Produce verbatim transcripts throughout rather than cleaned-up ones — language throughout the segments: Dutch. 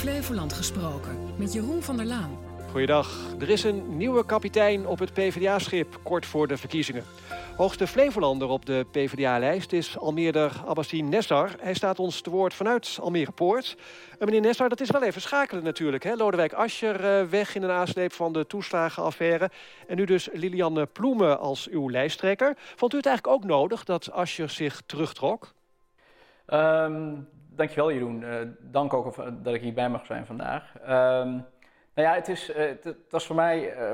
Flevoland gesproken met Jeroen van der Laan. Goeiedag. Er is een nieuwe kapitein op het PvdA-schip, kort voor de verkiezingen. Hoogste Flevolander op de PvdA-lijst is Almeerder Abbassin Nessar. Hij staat ons te woord vanuit Almere Poort. Uh, meneer Nessar, dat is wel even schakelen natuurlijk. Hè? Lodewijk Asscher uh, weg in de nasleep van de toeslagenaffaire. En nu dus Lilianne Ploemen als uw lijsttrekker. Vond u het eigenlijk ook nodig dat Asscher zich terugtrok? Um, dankjewel Jeroen. Uh, dank ook dat ik hierbij mag zijn vandaag. Um, nou ja, het, is, uh, het, het was voor mij... Uh,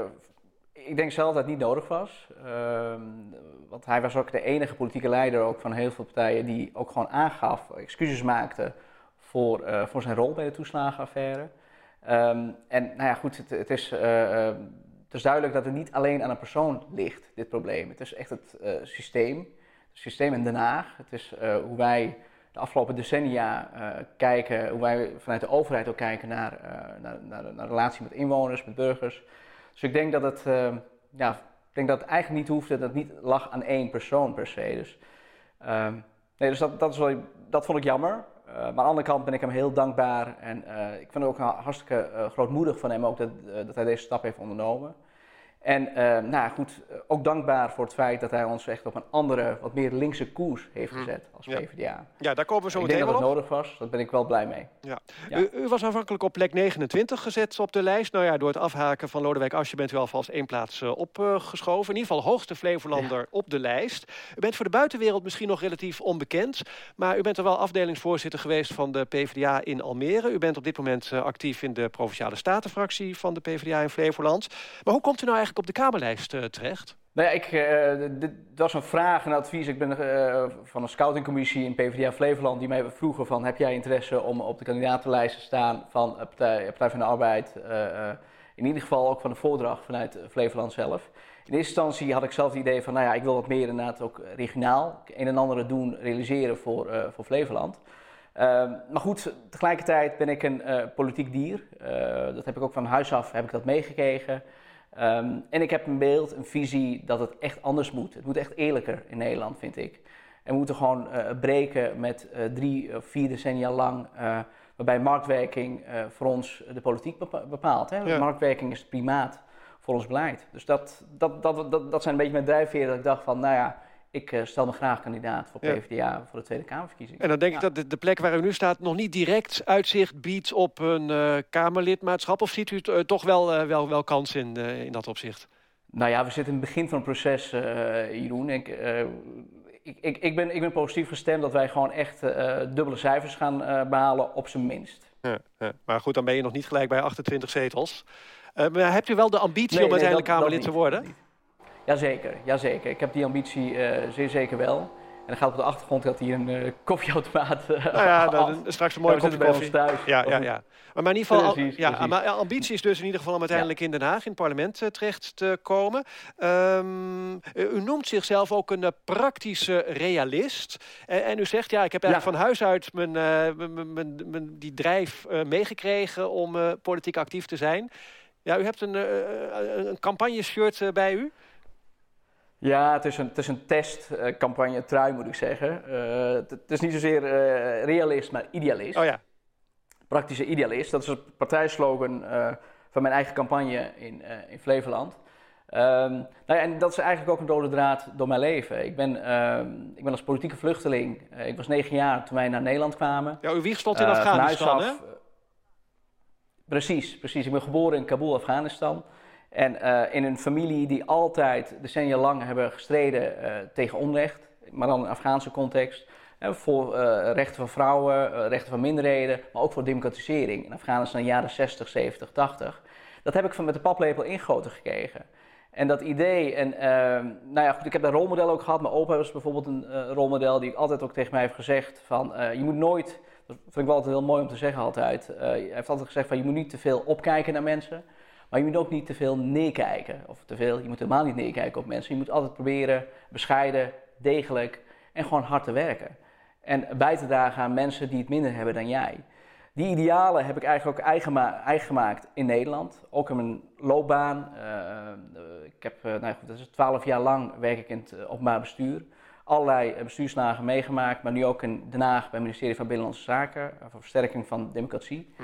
Ik denk zelf dat het niet nodig was, uh, want hij was ook de enige politieke leider ook van heel veel partijen die ook gewoon aangaf, excuses maakte voor, uh, voor zijn rol bij de toeslagenaffaire. Um, en nou ja, goed, het, het, is, uh, uh, het is duidelijk dat het niet alleen aan een persoon ligt, dit probleem. Het is echt het uh, systeem, het systeem in Den Haag. Het is uh, hoe wij de afgelopen decennia uh, kijken, hoe wij vanuit de overheid ook kijken naar, uh, naar, naar, naar de relatie met inwoners, met burgers. Dus ik denk dat het, uh, ja, ik denk dat het eigenlijk niet hoefde, dat het niet lag aan één persoon per se. Dus, uh, nee, dus dat, dat, is wel, dat vond ik jammer. Uh, maar aan de andere kant ben ik hem heel dankbaar. En uh, ik vind het ook hartstikke uh, grootmoedig van hem ook dat, uh, dat hij deze stap heeft ondernomen. En uh, nou ja, goed, ook dankbaar voor het feit dat hij ons echt op een andere, wat meer linkse koers heeft gezet als ja. PvdA. Ja, daar komen we zo ik meteen denk dat het op. nodig was, daar ben ik wel blij mee. Ja. Ja. U, u was aanvankelijk op plek negenentwintig gezet op de lijst. Nou ja, door het afhaken van Lodewijk Asscher bent u alvast één plaats uh, opgeschoven. In ieder geval hoogste Flevolander ja. op de lijst. U bent voor de buitenwereld misschien nog relatief onbekend, maar u bent er wel afdelingsvoorzitter geweest van de PvdA in Almere. U bent op dit moment uh, actief in de Provinciale Statenfractie van de PvdA in Flevoland. Maar hoe komt u nou eigenlijk op de Kamerlijst terecht? Nou ja, ik, uh, dit was een vraag en advies. Ik ben uh, van een scoutingcommissie in PvdA Flevoland die mij vroegen van, heb jij interesse om op de kandidatenlijst te staan van Partij, Partij van de Arbeid? Uh, uh, in ieder geval ook van de voordracht vanuit Flevoland zelf. In eerste instantie had ik zelf het idee van, nou ja, ik wil wat meer inderdaad ook regionaal een en ander doen, realiseren voor, uh, voor Flevoland. Uh, maar goed, tegelijkertijd ben ik een uh, politiek dier. Uh, dat heb ik ook van huis af heb ik dat meegekregen. Um, en ik heb een beeld, een visie dat het echt anders moet. Het moet echt eerlijker in Nederland, vind ik. En we moeten gewoon uh, breken met uh, drie of vier decennia lang, uh, waarbij marktwerking uh, voor ons de politiek bepaalt. Hè? Ja. Marktwerking is het primaat voor ons beleid. Dus dat, dat, dat, dat, dat zijn een beetje mijn drijfveren dat ik dacht van, nou ja, ik uh, stel me graag kandidaat voor PvdA ja. voor de Tweede Kamerverkiezing. En dan denk ja. ik dat de, de plek waar u nu staat nog niet direct uitzicht biedt op een uh, Kamerlidmaatschap. Of ziet u uh, toch wel, uh, wel, wel kans in, uh, in dat opzicht? Nou ja, we zitten in het begin van een proces, uh, Jeroen. Ik, uh, ik, ik, ik, ben, ik ben positief gestemd dat wij gewoon echt uh, dubbele cijfers gaan uh, behalen, op zijn minst. Ja, ja. Maar goed, dan ben je nog niet gelijk bij achtentwintig zetels. Uh, maar hebt u wel de ambitie nee, om uiteindelijk nee, dat, Kamerlid dat te worden? Niet. Jazeker, jazeker. Ik heb die ambitie uh, zeer zeker wel. En dan gaat op de achtergrond dat hier een uh, koffieautomaat uh, nou ja, dan, straks een mooie ja, kopje koffie. Thuis. Ja, ja, ja. Maar, maar in ieder geval, precies, ja, precies. maar ambitie is dus in ieder geval om uiteindelijk ja. in Den Haag, in het parlement uh, terecht te komen. Um, u noemt zichzelf ook een uh, praktische realist. Uh, en u zegt, ja, ik heb eigenlijk ja. van huis uit mijn, uh, mijn, mijn, mijn, die drijf uh, meegekregen om uh, politiek actief te zijn. Ja, u hebt een, uh, een campagne-shirt uh, bij u. Ja, het is een, het is een testcampagne, uh, trui moet ik zeggen. Uh, het, het is niet zozeer uh, realist, maar idealist. Oh ja. Praktische idealist, dat is een partijslogan uh, van mijn eigen campagne in, uh, in Flevoland. Um, nou ja, en dat is eigenlijk ook een rode draad door mijn leven. Ik ben, uh, ik ben als politieke vluchteling, uh, ik was negen jaar toen wij naar Nederland kwamen. Ja, uw wieg stond in uh, Afghanistan, hè? Uh, precies, precies. Ik ben geboren in Kabul, Afghanistan. En uh, in een familie die altijd decennia lang hebben gestreden uh, tegen onrecht, maar dan in een Afghaanse context. Uh, voor uh, rechten van vrouwen, uh, rechten van minderheden, maar ook voor democratisering. In Afghanistan in de jaren zestig, zeventig, tachtig. Dat heb ik van met de paplepel ingegoten gekregen. En dat idee, en uh, nou ja goed, ik heb daar rolmodellen ook gehad. Mijn opa was bijvoorbeeld een uh, rolmodel die ik altijd ook tegen mij heeft gezegd van, uh, je moet nooit, dat vind ik wel altijd heel mooi om te zeggen altijd. Uh, hij heeft altijd gezegd van, je moet niet te veel opkijken naar mensen. Maar je moet ook niet te veel neerkijken. Of te veel, je moet helemaal niet neerkijken op mensen. Je moet altijd proberen bescheiden, degelijk en gewoon hard te werken. En bij te dragen aan mensen die het minder hebben dan jij. Die idealen heb ik eigenlijk ook eigen, eigen gemaakt in Nederland. Ook in mijn loopbaan. Uh, uh, ik heb, uh, nou goed, dat is twaalf jaar lang werk ik in het uh, openbaar bestuur. Allerlei uh, bestuurslagen meegemaakt. Maar nu ook in Den Haag bij het ministerie van Binnenlandse Zaken. Uh, voor versterking van democratie. Mm-hmm.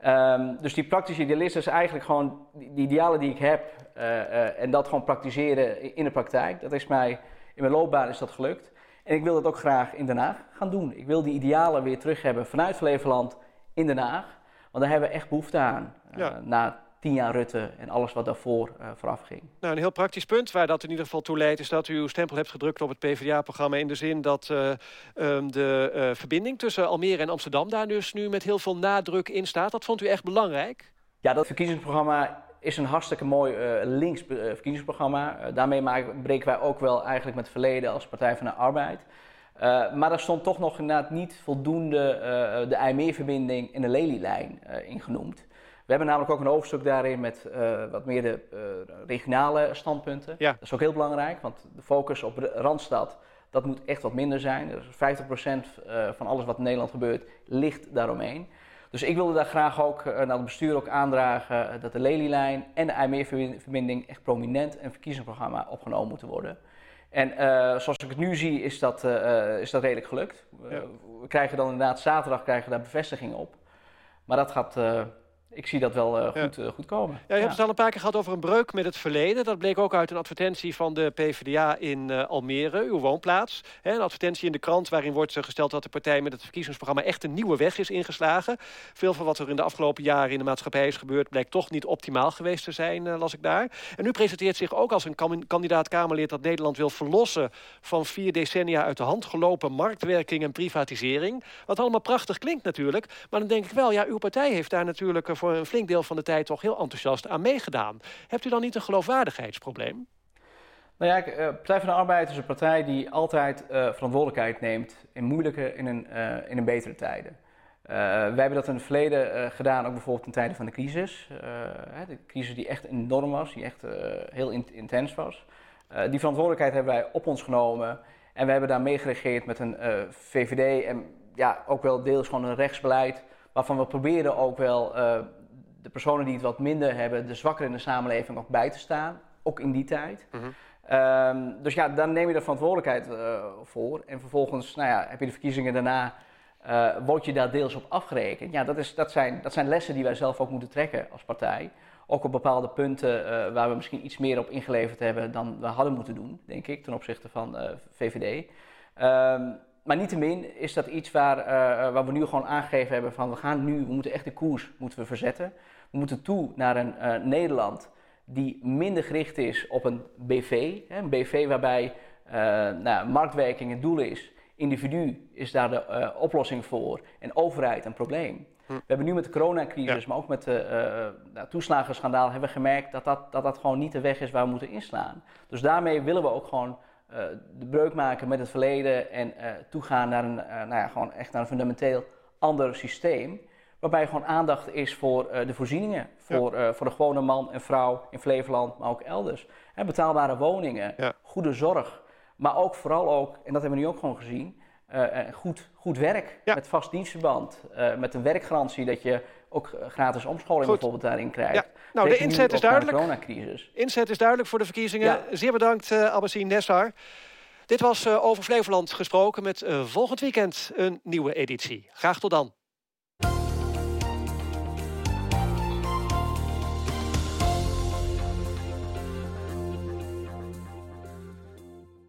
Um, dus die praktische idealist is eigenlijk gewoon die, die idealen die ik heb uh, uh, en dat gewoon praktiseren in, in de praktijk. Dat is mij, in mijn loopbaan is dat gelukt. En ik wil dat ook graag in Den Haag gaan doen. Ik wil die idealen weer terug hebben vanuit Flevoland in Den Haag. Want daar hebben we echt behoefte aan. Uh, ja. Na tien jaar Rutte en alles wat daarvoor uh, vooraf ging. Nou, een heel praktisch punt waar dat in ieder geval toe leidt, is dat u uw stempel hebt gedrukt op het PvdA-programma in de zin dat uh, um, de uh, verbinding tussen Almere en Amsterdam daar dus nu met heel veel nadruk in staat. Dat vond u echt belangrijk? Ja, dat verkiezingsprogramma is een hartstikke mooi uh, links uh, verkiezingsprogramma. Uh, daarmee maken, breken wij ook wel eigenlijk met het verleden als Partij van de Arbeid. Uh, maar daar stond toch nog inderdaad niet voldoende uh, de IJmeerverbinding en de Lelylijn uh, in genoemd. We hebben namelijk ook een hoofdstuk daarin met uh, wat meer de uh, regionale standpunten. Ja. Dat is ook heel belangrijk, want de focus op de Randstad, dat moet echt wat minder zijn. Dus vijftig procent uh, van alles wat in Nederland gebeurt, ligt daaromheen. Dus ik wilde daar graag ook uh, naar het bestuur ook aandragen uh, dat de Lelylijn en de IJmeerverbinding echt prominent in het verkiezingsprogramma opgenomen moeten worden. En uh, zoals ik het nu zie, is dat, uh, is dat redelijk gelukt. Ja. Uh, we krijgen dan inderdaad zaterdag krijgen we daar bevestiging op. Maar dat gaat... Uh, Ik zie dat wel uh, goed, uh, goed komen. Ja, je hebt ja. het al een paar keer gehad over een breuk met het verleden. Dat bleek ook uit een advertentie van de PvdA in uh, Almere, uw woonplaats. He, een advertentie in de krant waarin wordt uh, gesteld dat de partij met het verkiezingsprogramma echt een nieuwe weg is ingeslagen. Veel van wat er in de afgelopen jaren in de maatschappij is gebeurd blijkt toch niet optimaal geweest te zijn, uh, las ik daar. En u presenteert zich ook als een kam- kandidaat Kamerlid dat Nederland wil verlossen van vier decennia uit de hand gelopen marktwerking en privatisering. Wat allemaal prachtig klinkt natuurlijk. Maar dan denk ik wel, ja, uw partij heeft daar natuurlijk uh, voor een flink deel van de tijd toch heel enthousiast aan meegedaan. Hebt u dan niet een geloofwaardigheidsprobleem? Nou ja, uh, Partij van de Arbeid is een partij die altijd uh, verantwoordelijkheid neemt in moeilijke en in, uh, in een betere tijden. Uh, wij hebben dat in het verleden uh, gedaan, ook bijvoorbeeld in tijden van de crisis. Uh, de crisis die echt enorm was, die echt uh, heel in, intens was. Uh, die verantwoordelijkheid hebben wij op ons genomen en we hebben daar mee geregeerd met een uh, V V D en ja, ook wel deels gewoon een rechtsbeleid, waarvan we probeerden ook wel uh, de personen die het wat minder hebben, de zwakkeren in de samenleving ook bij te staan, ook in die tijd. Mm-hmm. Um, dus ja, dan neem je de verantwoordelijkheid uh, voor en vervolgens nou ja, heb je de verkiezingen daarna, uh, word je daar deels op afgerekend. Ja, dat, is, dat, zijn, dat zijn lessen die wij zelf ook moeten trekken als partij. Ook op bepaalde punten uh, waar we misschien iets meer op ingeleverd hebben dan we hadden moeten doen, denk ik, ten opzichte van uh, V V D. Um, Maar niettemin is dat iets waar, uh, waar we nu gewoon aangegeven hebben van we gaan nu, we moeten echt de koers moeten we verzetten. We moeten toe naar een uh, Nederland die minder gericht is op een B V. Hè, een B V waarbij uh, nou, marktwerking het doel is. Individu is daar de uh, oplossing voor en overheid een probleem. Hm. We hebben nu met de coronacrisis, ja. maar ook met de uh, nou, toeslagenschandaal hebben we gemerkt dat dat, dat dat gewoon niet de weg is waar we moeten inslaan. Dus daarmee willen we ook gewoon Uh, de breuk maken met het verleden en uh, toegaan naar een, uh, nou ja, gewoon echt naar een fundamenteel ander systeem. Waarbij gewoon aandacht is voor uh, de voorzieningen. Voor, ja. uh, voor de gewone man en vrouw in Flevoland, maar ook elders. He, betaalbare woningen, ja. goede zorg. Maar ook vooral ook, en dat hebben we nu ook gewoon gezien, uh, goed, goed werk ja. met vast dienstverband. Uh, met een werkgarantie dat je ook gratis omscholing Goed. bijvoorbeeld daarin krijgt. Ja. Nou, de inzet is duidelijk. Coronacrisis. Inzet is duidelijk voor de verkiezingen. Ja. Zeer bedankt, uh, Abbasine Nessar. Dit was uh, Over Flevoland gesproken met uh, volgend weekend een nieuwe editie. Graag tot dan.